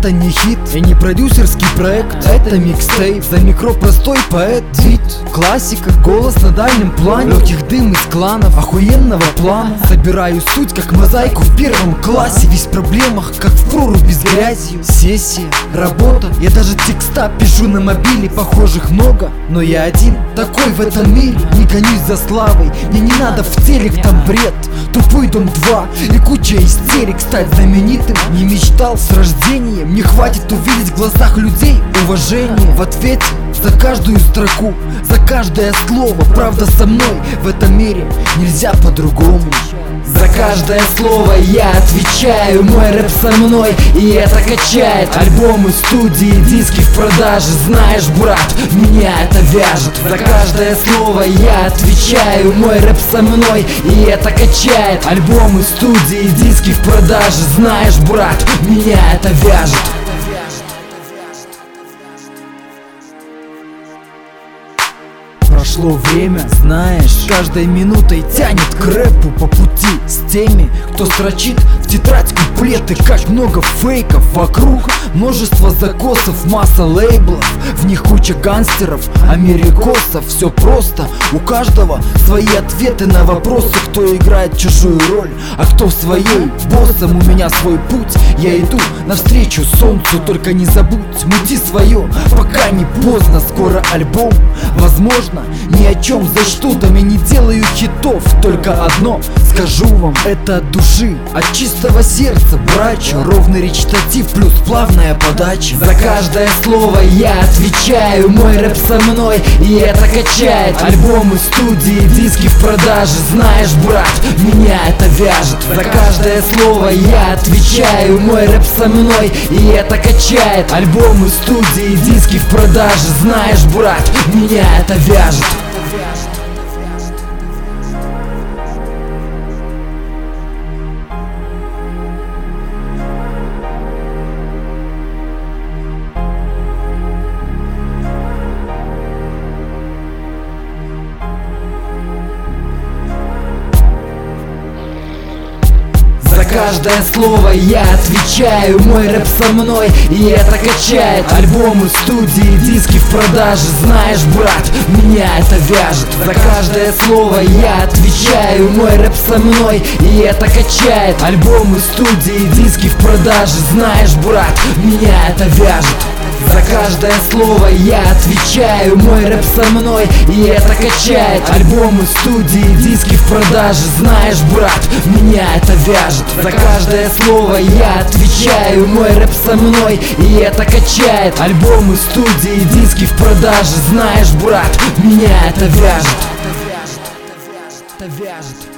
Это не хит и не продюсерский проект, это микстейп. За микро простой поэт, бит, классика, голос на дальнем плане, легких дым из кланов, охуенного плана. Собираю суть, как мозаику в первом классе. Весь в проблемах, как в проруби с грязью. Сессия, работа, я даже текста пишу на мобиле. Похожих много, но я один такой в этом мире. Не гонюсь за славой, мне не надо в телек, там бред. Тупой дом 2 и куча истерик. Стать знаменитым не мечтал с рождением. Не хватит увидеть в глазах людей уважение. В ответе за каждую строку, за каждое слово. Правда со мной в этом мире нельзя по-другому. За каждое слово я отвечаю, мой рэп со мной, и это качает. Альбомы, студии, диски в продаже, знаешь, брат, меня это вяжет. За каждое слово я отвечаю, мой рэп со мной, и это качает. Альбомы, студии, диски в продаже, знаешь, брат, меня это вяжет. Прошло время, знаешь, каждой минутой тянет к рэпу по пути. С теми, кто строчит в тетрадь куплеты. Как много фейков вокруг, множество закосов, масса лейблов. В них куча гангстеров, америкосов. Все просто, у каждого свои ответы на вопросы. Кто играет чужую роль, а кто в своей. Боссом у меня свой путь, я иду навстречу солнцу. Только не забудь, мути свое, пока не поздно. Скоро альбом, возможно, ни о чем за что-то. Я не делаю хитов, только одно скажу вам, это от души, от чистого сердца, братья. Ровный речитатив плюс плавная подача. За каждое слово я отвечаю, мой рэп со мной, и это качает. Альбомы, студии, диски в продаже, знаешь, брат, меня это вяжет. За каждое слово я отвечаю, мой рэп со мной, и это качает. Альбомы, студии, диски в продаже, знаешь, брат, меня это вяжет. За каждое слово я отвечаю, мой рэп со мной, и это качает. Альбомы, студии, диски в продаже, знаешь, брат, меня это вяжет. За каждое слово я отвечаю, мой рэп со мной, и это качает. Альбомы, студии, диски в продаже, знаешь, брат, меня это вяжет. За каждое слово я отвечаю, мой рэп со мной, и это качает. Альбомы, студии, диски в продаже, знаешь, брат, меня это вяжет. За каждое слово я отвечаю, мой рэп со мной, и это качает. Альбомы, студии, диски в продаже, знаешь, брат, меня это вяжет. Это вяжет.